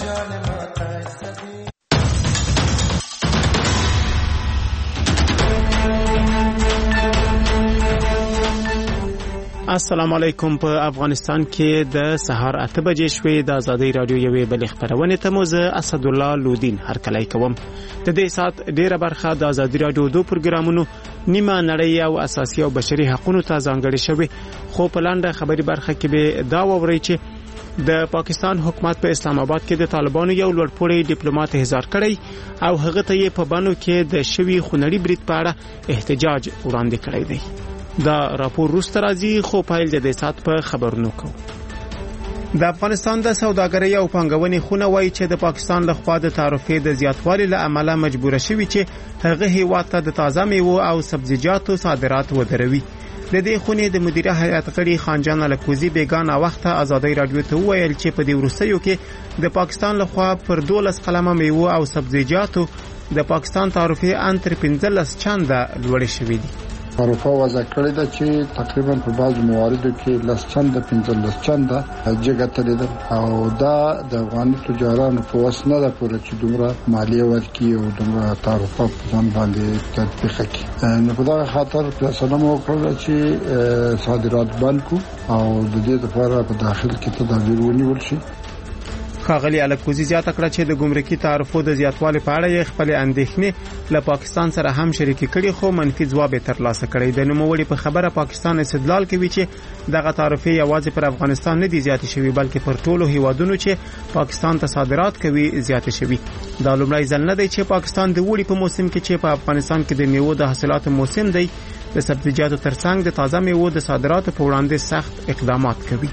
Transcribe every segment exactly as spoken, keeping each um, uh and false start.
السلام علیکم. په افغانستان کې د سهار اته بجې شوې د ازادي رادیو یوې بلې خبرونه ته مو زه اسد الله لودین هرکلی کوم. د دې سات ډیره برخه د ازادي رادیو دوه پروګرامونو نیمه نړۍ او اساسي او بشري حقوقو ته ځانګړي شوی، خو په لاندې خبري برخه کې به دا ووري چې د پاکستان حکومت په اسلام آباد کې د طالبانو یو لوړپوړی ډیپلوماټ احضار کړی او هغه ته یې په بانو کې د شوی خونړي برید په اړه احتجاج وړاندې کړی دی. دا راپور روسته راځي، خو پایل د دې سات په خبرونو کو. د افغانستان د سوداګرۍ او پانګونې خونه وایي چې د پاکستان له خوا د تعرفې د زیاتوالي له امله مجبور شوی چې هغه هیواد ته د تازه میوه او سبزیجاتو صادرات ودروي. د دې خونې د مدیره هیئت غړي خانجان الکوزي بیگانه وخت ازادي رادیو ته ویل چې په دې ورستیو کې د پاکستان له خوا پر دولس قلمه میوه او سبزیجاتو د پاکستان تعرفې انتر پنځلس چنده لوړې شوې دي. تعرفه وضع کړی ده چې تقریبا په بعض مواردو کې لس چنده پنځلس چنده جګه تللی ده او دا د افغاني تجارانو په وس نه ده پوره چې دومره مالیه ورکړي او دومره تعرفه په ځان باندې تطبیق کړي. نو په دغه خاطر فیصله مو وکړه چې صادرات بند کړو او د دې لپاره په داخل کې تدابیر ونیول شي. ښاغلي الکوزي زیاته کړه چې د ګمرکي تعرفو د زیاتوالي په اړه یې خپل اندېښنې له پاکستان سره هم شریک کړي، خو منفي ځواب یې ترلاسه کړی. د نوموړي په خبره پاکستان استدلال کوي چې دغه تعرفې یوازې پر افغانستان نه دي زیاتې شوي بلکې پر ټولو هیوادونو چې پاکستان ته صادرات کوي زیاتې شوي. دا لومړی ځل نه دی چې پاکستان د وړي په موسم کې چې په افغانستان کې د میوو د حاصلاتو موسم دی د سبزیجاتو ترڅنګ د تازه میوو د صادراتو په وړاندې سخت اقدامات کوي.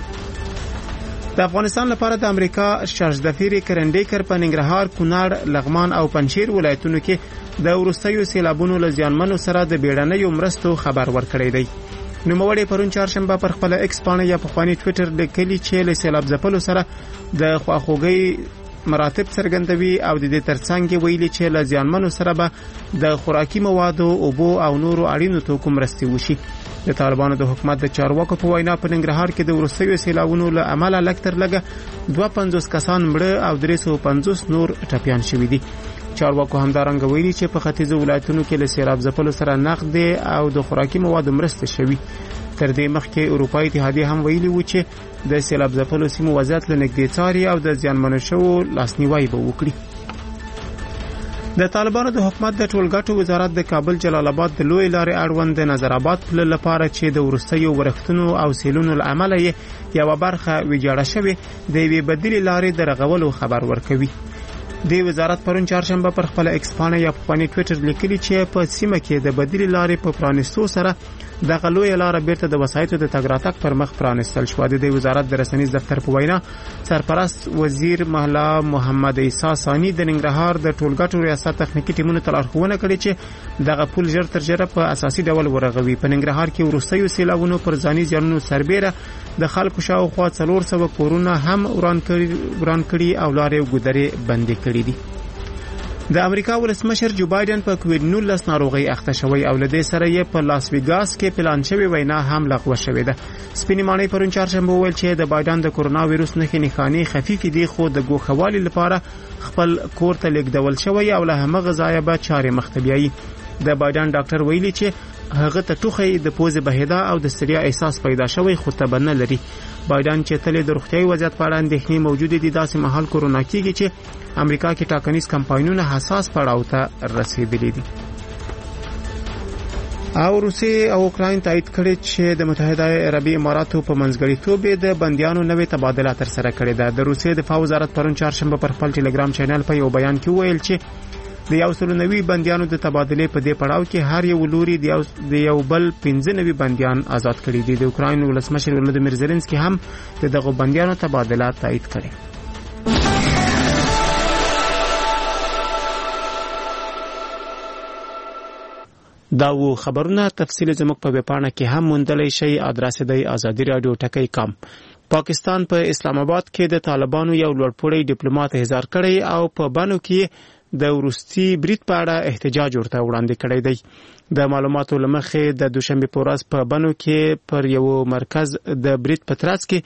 د افغانستان لپاره د امریکا شارژدفیر کرنډیکر په ننګرهار، کونړ، لغمان او پنجشیر ولایتونو کې د ورستیو سیلابونو له زیانمنو سره د بیړنیو مرستو خبر ورکړی دی. نوموړي پرون چهارشنبه پر خپل ایکس پاڼه یا په خواني ټوئیټر لیکلي چې له سیلاب ځپلو سره د خواخوږي مراتب څرګندوي او د دې ترڅنګ ویلي چې له زیانمنو سره به د خوراکي موادو، اوبو او نورو اړینو توکو مرستې وشي. د طالبانو د حکومت د چارواکو په وینا په ننګرهار کې د ورستیو سیلابونو له امله لږ تر لږه دوه پنځوس کسان مړه او درې سوه پنځوس نور ټپیان شوي دي. چارواکو همدارنګه ویلي چې په ختیځو ولایتونو کې له سیلاب ځپلو سره نقد او د خوراکي موادو مرستې شوي. تر دې مخکې اروپایي اتحادیه هم ویلي و چې د سیلاب ځپلو سیمو وضعیت له نږدې څاري او د زیانمنو شوو لاسنیوی به وکړي. د طالبانو د حکومت د ټولګټو وزارت د کابل جلال آباد د لوی لارې اړوند د نظر آباد پل لپاره چې د ورستیو ورښتونو او سیلونو له امله یې یوه برخه ویجاړه شوې د یوې بدیلې لارې د رغولو خبر ورکوي. د وزارت پرون چهارشنبه پر خپل ایکس پاڼه یا په خواني ټوئیټر لیکلي چې په سیمه کې د بدیلې لارې په پرانیستو سره دغه لویه لاره بیرته د وسایطو د تګ راتګ پر مخ پرانیستل شوه. د وزارت د رسنیز دفتر په وینا سرپرست وزیر محلا محمد عیسی ثانی د ننګرهار د ټولګټو ریاست تخنیکی ټیمونو ته لارښوونه کړې چې دغه پل ژر تر ژره په اساسي ډول ورغوي. په ننګرهار کې وروستیو سیلابونو پر ځاني زیانونو سربیره د خلکو شاوخوا څلور سوه کورونه هم وران کړي وران کړي او لارې او ګودرې بندې کړي دي. د امریکا ولسمشر جو بایدن په کووډ نولس ناروغي اخته شوی او لدې سره یې په لاس ویګاس کې پلان شوی وینا هم لغوه شوې ده. سپینې ماڼۍ پرون چهارشنبه ویل چې د بایدن د کورونا وایروس نښې نښانې خفیفې دي، خو د ګوښوالي لپاره خپل کور ته لیږدول شوی او له همغه ځایه به چارې مخ ته بیایي. د بایدن ډاکټر ویلي چې هغه ته ټوخی، د پوزې بهیدا او د ستړیا احساس پیدا شوی، خو تبه نه لري. بایدن چې تل د روغتیايي وضعیت په اړه اندېښنې موجودې دي، داسې مهال کورونا کېږي چې امریکا کې ټاکنیز کمپاینونه حساس پړاو ته رسیدلي دي. او روسي او اوکراین تایید کړي چې د متحده عربي اماراتو په منځګړیتوب د بندیانو نوې تبادله تر سره کړې ده. د روسي دفاع وزارت پرون چهارشنبه پر خپل ټلګرام چینل په یو بیان کې ویل چې د یو سل نوي بندیانو د تبادلې په دې پړاو کې هر یو لوري د یو بل پنځه نوي بندیان آزاد کړي دي. د اوکراین ولسمشر ولادیمیر زيلنسکي هم دغه بندیانو تبادله تایید کړي. دا و خبرونه تفصیل زموږ په ویبپاڼه کې هم موندلی شئ. ادرس دی آزادی رادیو ټکی کام. پاکستان په اسلام آباد کې د طالبانو یو لوړپوړی ډیپلوماټ احضار کړی او په بانو کې د وروستي برید په اړه احتجاج ورته وړاندې کړی دی. د معلوماتو لمخې د دوشنبه په ورځ په بانو کې پر یو مرکز د برید په ترڅ کې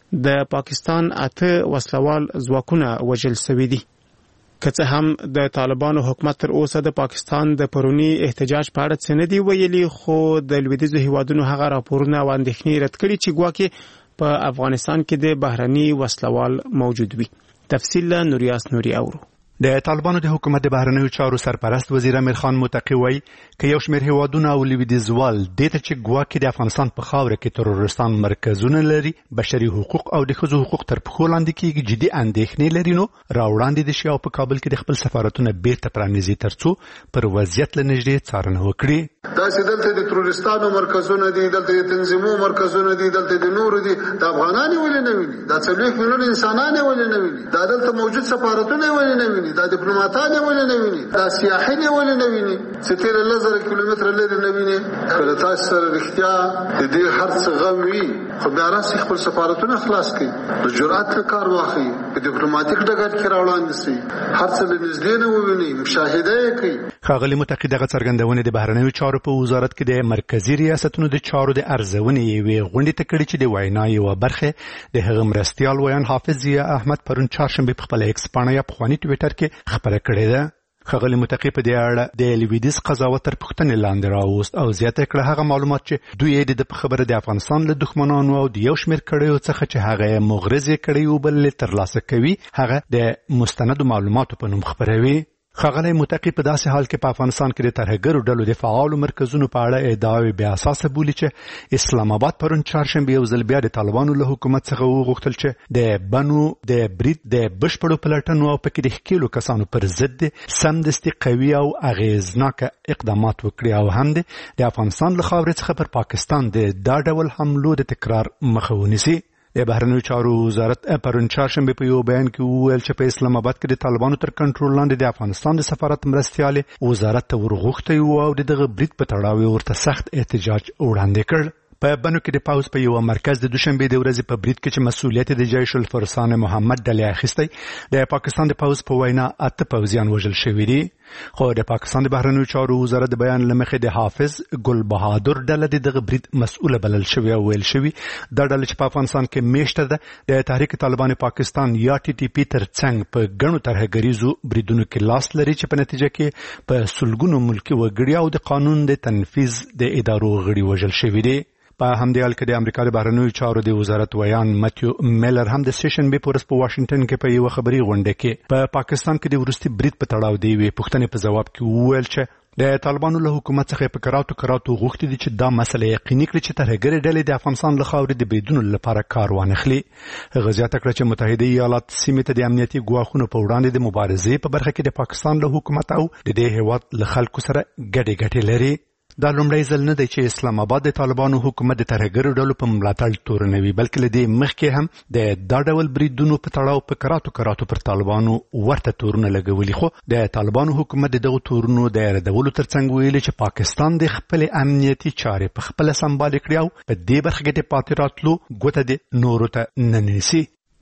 د پاکستان اته وسلوال ځواکونه وژل شوي دي. که څه هم د طالبانو حکومت تر اوسه د پاکستان د پرونی احتجاج په اړه څه نه دی ویلي، خو د لویدیځو هیوادونو هغه راپورونه او اندېښنې رد کړي چې ګواکې په افغانستان کې د بهرني وسلوال موجود وي. تفصیل له نوریاس نوري اورو. د طالبانو د حکومت د بهرنیو چارو سرپرست وزیر امیر خان متقی وایي که یو شمېر هیوادونه او لویدیځوال دې ته چې ګواکې د افغانستان په خاوره کې ترورستان مرکزونه لري، بشري حقوق او د ښځو حقوق تر پښو لاندې کېږي، جدي اندېښنې لري، نو راوړاندې دي شي او په کابل کې د خپل سفارتونه بیرته پرانیزي ترڅو پر وضعیت له نږدې څارنه وکړي. داسې دلته د ترورستانو مرکزونه دي، دلته د تنظیمو مرکزونه دي، دلته د نورو دي، د افغانانو ولې نه ویني؟ دا څلوېښت میلیونه انسانان ولې نه ویني؟ دا دلته موجود سفارتونه ولې نه ویني؟ دا ډیپلوماټان ولې نه ویني؟ دا سیاحین ولې نه ویني؟ چې تیر لزر کیلومتر لري نه ویني؟ کله تاسو سره رښتیا د دې هر څه غم وي، خو بیا راسي خپل سفارتونه خلاص کړي، د جرأت کار واخلي، په ډیپلوماټیک ډګر کې راوړاندې شي، هر څه له نږدې نه وویني، مشاهده یې کوي. ښاغلي متقی دغه څرګندونې د بهرنیو چارو په وزارت کې د مرکزی ریاستونو د چارو د ارزونې یوې غونډې ته کړي چې د وینا یوه برخه د هغه مرستیال ویان حافظ ضیا احمد پرون چهارشنبه په خپل ایکس پاڼه یا پخواني ټویټر کې خبره کړې ده. ښاغلي متقی په دې اړه د لویدیځ قضاوت تر پوښتنې لاندې راوست او زیاته کړه هغه معلومات چې دوی یې د خبره د افغانستان له دښمنانو او د یو شمېر کړیو څخه چې هغه یې مغرضې کړي او بل ترلاسه کوي هغه د مستندو معلوماتو په نوم خپروي. ښاغلی متقی په داسې حال کې په افغانستان کې د ترهګرو ډلو د فعالو مرکزونو په اړه ادعاوې بې اساسه بولي چې اسلام آباد پرون چهارشنبه یو ځل بیا د طالبانو له حکومت څخه وغوښتل چې د بنو د برید د بشپړو پلټنو او پکې د ښکېلو کسانو پر ضد سمدستي قوي او اغېزناکه اقدامات وکړي او هم د افغانستان له خاورې څخه پر پاکستان د دا ډول حملو د تکرار مخه ونیسي. د بهرنیو چارو وزارت پرون چهارشنبه په یو بیان کې وویل چې په اسلام آباد کې د طالبانو تر کنټرول لاندې د افغانستان د سفارت مرستیالې وزارت ته ورغوښتی و او دغه برید په تړاو ورته سخت احتجاج وړاندې کړ. په بنو کې د پاوز په یو مرکز د دوشنبه د ورځې په برید کې چې مسؤلیت د جیش الفرسان محمد ډلې اخیستی، د پاکستان د پاوز په وینا اته پوځیان وژل شوي دي. خو د پاکستان د بهرنیو چارو وزارت د بیان له مخې د حافظ ګل بهادر ډله د دغه برید مسؤله بلل شوې او ویل شوي دا ډله چې په افغانستان کې میشته ده د تحریک طالبان پاکستان یا ټي ټي پي تر څنګ په ګڼو ترهګریزو بریدونو کې لاس لري چې په نتیجه کې په سلګونو ملکي وګړي او د قانون د تنفیذ د ادارو غړي وژل شوي دي. په همدې حال کې د امریکا د بهرنیو چارو د وزارت ویان متیو میلر هم د سیشنبه په ورځ په واشنگټن کې په یو خبري غونډه کې په پاکستان کې د وروستي برید په تړاو دی وی پوښتنې په جواب کې وویل چې د طالبانو له حکومت څخه په کراتو کراتو غوښتي دي چې دا مسله یقیني کړي چې ترهګرې ډلې د افغانستان له خاورې د بریدونو لپاره کار وانخلي. هغه زیاته کړه چې متحده ایالات سیمې ته د امنیتي ګواښونو په وړاندې د مبارزې په برخه کې د پاکستان له حکومت او د دې هیواد له خلکو سره ګډې ګټې لري. دا لومړی ځل نه دی چې اسلام آباد د طالبانو حکومت د ترهګرو ډلو په ملاتړ تورنوي، بلکې له دې مخکې هم د دا ډول بریدونو په تړاو په کراتو کراتو پر طالبانو ورته تورونه لګولي. خو د طالبانو حکومت د دغو تورونو د ردولو ترڅنګ ویلي چې پاکستان د خپل امنیتي چارې په خپل سمبال کړي او په دې برخه کې د پاتې راتلو ګوته د نورو ته نه نیسي.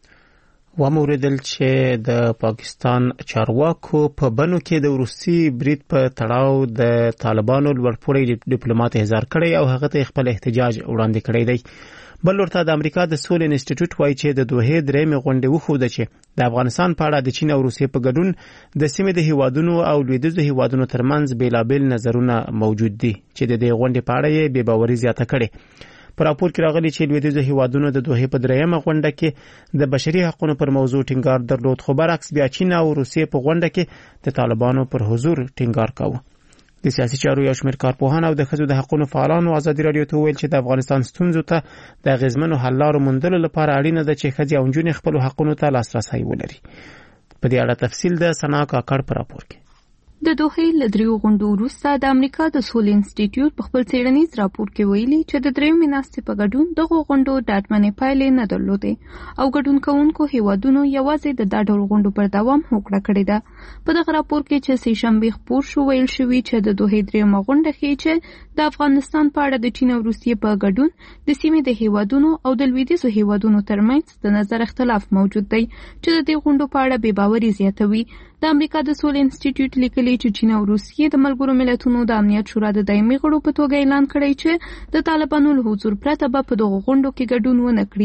وموردل چې د پاکستان چارواکو په بنو کې د روسي برید په تړاو د طالبانو لوړپوړی ډیپلوماټ احضار کړی او هغه ته خپل احتجاج وړاندې کړی دی. بل ورته د امریکا د سول انسټیټیوټ وایي چې د دوه درېمې غونډې وښوده چې د افغانستان په اړه د چین او روسیې په ګډون د سیمې د هیوادونو او لویدیځو هیوادونو ترمنځ بیلابیل نظرونه موجود دي چې د دې غونډې په اړه یې بې باوري زیاته کړې. په راپور کې راغلي چې لویدیځو هیوادونو د دوه په درېیمه غونډه کې د بشري حقوقو پر موضوع ټینګار درلود، خو برعکس بیا چین او روسیې په غونډه کې د طالبانو پر حضور ټینګار کاوه. د سیاسي چارو یو شمېر کارپوهان او د ښځو د حقوقو فعالانو ازادي راډیو ته ویل چې د افغانستان ستونزو ته د اغېزمنو حل لارو موندلو لپاره اړینه ده چې ښځې او نجونې خپلو حقونو ته لاسرسی ولري. په دې اړه تفصیل د سنا کاکړ په راپور کې. د دوحې له دریو غونډو وروسته د امریکا د سول انسټیټیوټ په خپل څېړنیز راپور کې ویلي چې د درېیمې ناستې په ګډون دغو غونډو ډاډمنې پایلې نه درلودې او ګډون کوونکو هیوادونو یوازې د دا ډول غونډو پر دوام هوکړه کړې ده. په دغه راپور کې چې سهشنبې خپور شو ویل شوي چې د دوحې درېیمه غونډه ښیي چې د افغانستان په اړه د چین او روسیې په ګډون د سیمې د هیوادونو او د لویدیځو هیوادونو ترمنځ د نظر اختلاف موجود دی چې د دې غونډو په اړه بې باوري زیاتوي. د امریکا د سول انسټیټیوټ لیکلي چې چین او روسیې د ملګرو ملتونو د امنیت شورا د دایمي غړو په توګه اعلان کړی چې د طالبانو له حضور پرته به په دغو غونډو کې ګډون ونه کړي،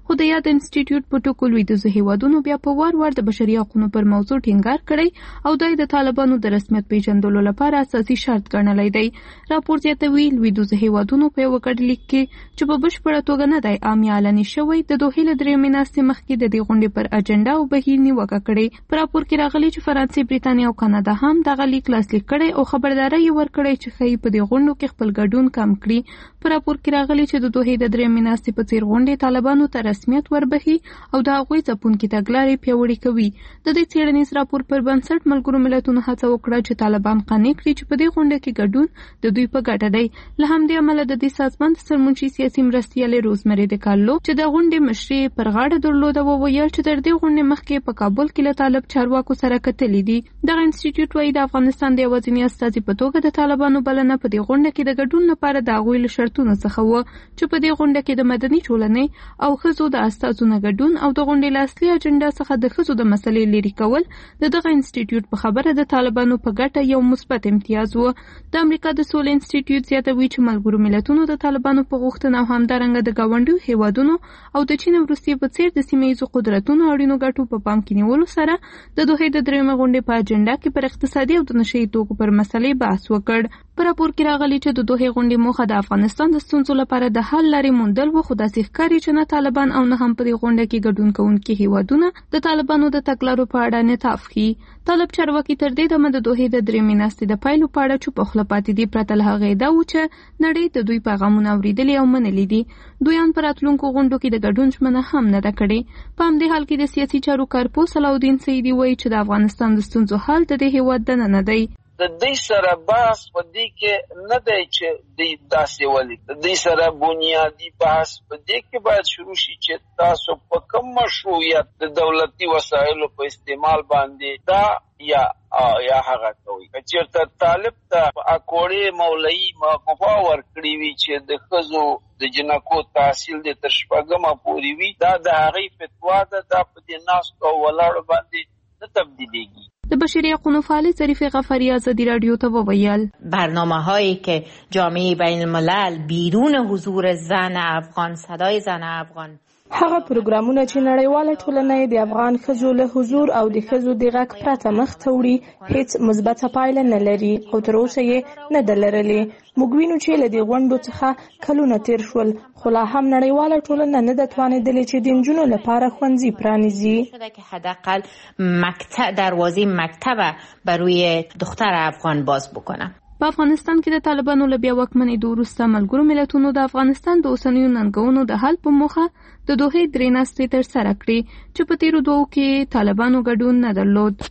خو د یاد انسټیټیوټ په ټکو لویدیځو هیوادونو بیا په وار وار د بشري حقوقو پر موضوع ټینګار کړی او دا د طالبانو د رسمیت پیژندلو لپاره اساسي شرط ګڼلی دی. راپور زیاتوي لویدیځو هیوادونو په یو ګډ لیک کې چې په بشپړه توګه نه دی عامي اعلاني شوی د دوحې له درېیمې ناستې مخکې د دې غونډې پر اجنډا او بهیر نیوکه کړې. په راپور کې راغلي چې فرانسې، بریتانیا او کاناډا هم دغه لیک لاسلیک کړی او خبرداری یې ورکړی چې ښایي په دې غونډو کې خپل ګډون کم کړي. په راپور کې راغلي چې د دوحې د درېیمې ناستې په څېر غونډې طالبانو ته رسمیت وربخي او د هغوی ځپونکي تګلارې پیاوړې کوي. د دې څېړنیز راپور پر بنسټ ملګرو ملتونو هڅه وکړه چې طالبان قانع کړي چې په دې غونډه کې ګډون د دوی په ګټه دی. له همدې امله د دې سازمان د سرمنشي سیاسي مرستیالې روزمري د کارلو چې د غونډې مشري پر غاړه درلوده وویل چې تر دې غونډې مخکې په کابل کې له طالب چارواکو سره کتلي دي. دغه انسټیټیوټ وايي د افغانستان د یوازیني استازي په توګه د طالبانو بلنه په دې غونډه کې د ګډون لپاره د هغوی له شرطونو څخه و چې په دې غونډه کې د مدني ټولنې او ښځو د استازو نه ګډون او د غونډې له اصلي اجنډا څخه د ښځو د مسلې لرې کول د دغه انسټیټیوټ په خبره د طالبانو په ګټه یو مثبت امتیاز و. د امریکا د سولې انسټیټیوټ زیاتوي چې ملګرو ملتونو د طالبانو په غوښتنه او همدارنګه د ګاونډیو هیوادونو او د چین او روسیې په څېر د سیمه ییزو قدرتونو اړینو ګټو په پام کې نیولو سره د دوحې د درېیمې غونډې په اجنډا کې پر اقتصادي او د نشه یي توکو پر مسلې بحث وکړ. په راپور کې راغلي چې د دوحې غونډې موخه د افغانستان د ستونزو لپاره د حل لارې موندل و، خو داسې ښکاري چې نه طالبان او نه هم په دې غونډه کې ګډون کوونکي هیوادونه د طالبانو د تګلارو په اړه انعطاف ښيي. طالب چارواکي تر دې دمه د دوحې د درېیمې ناستې د پایلو په اړه چوپ خوله پاتې دي، پرته له هغې دا و چې نړۍ د دوی پیغامونه اورېدلي او منلي دي. دویان په راتلونکو غونډو کې د ګډون ژمنه هم نه ده کړې. په همدې حال کې د سیاسي چارو کارپوه صلاح الدین سیدي وایي چې د افغانستان د ستونزو حل د دې هیواد دننه دی. د دې سره بحث په دې کې نه دی چې د داسې ولي د دې سره بنیادی بحث په دې کې باید شروع شي چې تاسو په کوم مشروعیت د دولتي وسایلو په استعمال باندې دا یا یا هغه کوي. چېرته طالب ته اکوړې مولوي مقوا ورکړي وي چې د ښځو د جنکو تحصیل د تر شپږمه پورې وي، دا د هغې فتوا ده، دا په دې ناستو او ولاړو باندې نه تبدیلیږي. د بشري حقوقو فعال ظریف غفاری ازادي رادیو ته وویل برنامه‌هایی که جامعه بین الملل بیرون حضور زن افغان، صدای زن افغان، هغه پروګرامونه چې نړیواله ټولنه د افغان ښځو له حضور او د ښځو د غږ پرته مخ ته وړي هیڅ مثبته پایله نه لري او تر اوسه یې نه ده لرلې. موږ وینو چې له دې غونډو څخه کلونه تیر شول، خو لا هم نړیواله ټولنه نه ده توانېدلې چې د نجونو لپاره ښوونځي پرانیزي. شده که حداقل مکتب دروازه مکتب بروی دختر افغان باز بکنه. په افغانستان کې د طالبانو له بیا واکمنېدو وروسته ملګرو ملتونو د افغانستان د اوسنیو ننګونو د حل په موخه د دوحې درې ناستې ترسره کړې چې په تېرو دوو کې طالبانو ګډون نه درلود.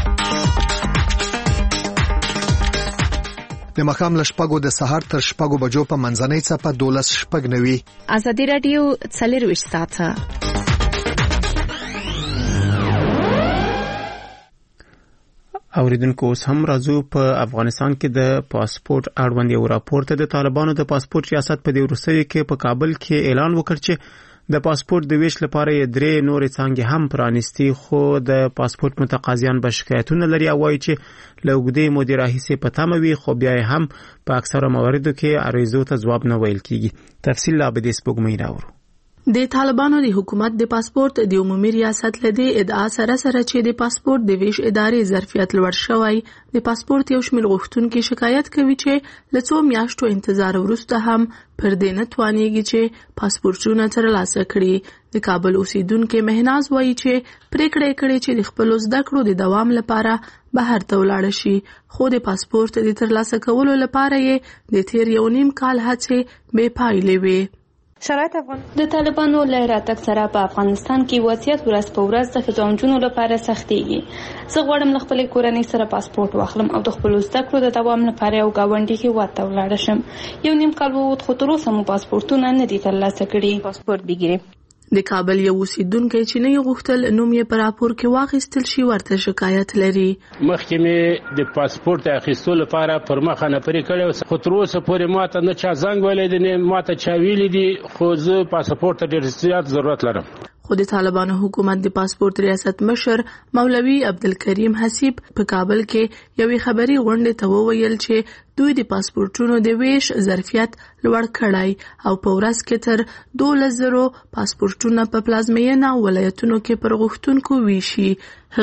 د ماښام له شپږو د سهار تر شپږو بجو په منځنۍ څپه دولس شپږ نوي. ازادي راډیو څلرویشت ساعته. اوریدونکو اوس هم راځو په افغانستان کې د پاسپورت اړوند یو راپور ته. د طالبانو د پاسپورت ریاست په دې وروستیو کې په کابل کې اعلان وکړ چې د پاسپورت د ویش لپاره یې درې نورې څانګې هم پرانیستي، خو د پاسپورت متقاضیان به شکایتونه لري او وایي چې له اوږدې مودې راهیسې په تمه وي، خو بیا یې هم په اکثره مواردو کې عریضو ته ځواب نه ویل کیږي. تفصیل لا به دې سپوږمۍ راوړو. د طالبانو د حکومت د پاسپورت د عمومي ریاست لدی ادعا سره سره چې د پاسپورت د ویش ادارې ظرفیت لوړ شوی، د پاسپورت یو شمېر غوښتونکي شکایت کوي چې له څو میاشتو انتظار وروسته هم پر دې نه توانېږي چې پاسپورتونه ترلاسه کړي. د کابل اوسیدونکي مهناز وایي چې پریکړه کړې چې د خپل زده کړو د دوام لپاره بهر ته ولاړ شي، خو د پاسپورت د ترلاسه کولو لپاره یې د تیر یو نیم کال هڅې بې پایلې وې. شرایط افغان د طالبانو له راتګ سره په افغانستان کې وضعیت ورځ په ورځ د ښځو او نجونو لپاره سختېږي. زه غواړم له خپلې کورنۍ سره پاسپورت واخلم او د خپلو زده کړو د دوام لپاره یو ګاونډي هېواد ته ولاړه شم. یو نیم کال ووت خو تر اوسه مو پاسپورتونه نه دي ترلاسه کړي. پاسپورت بګیرئ. د کابل یو اوسیدونکی چې نه یې غوښتل نوم یې په راپور کې واخیستل شي ورته شکایت لري. مخکې مې د پاسپورت اخیستو لپاره پر مخه نه پرې کړی، خو تر اوسه پورې ماته نه چا زنګ ویلی دی نه ماته چا ویلي دي، خو زه پاسپورت ته ډېر زیات ضرورت لرم. خو د طالبانو حکومت د پاسپورت ریاست مشر مولوي عبدالکریم حسیب په کابل کې یوې خبري غونډې ته وویل چې دوی د پاسپورتونو د ویش ظرفیت لوړ کړی او په ورځ کې تر دولس زرو پاسپورتونه په پلازمینه ولایتونو کې پر غوښتونکو ویشي.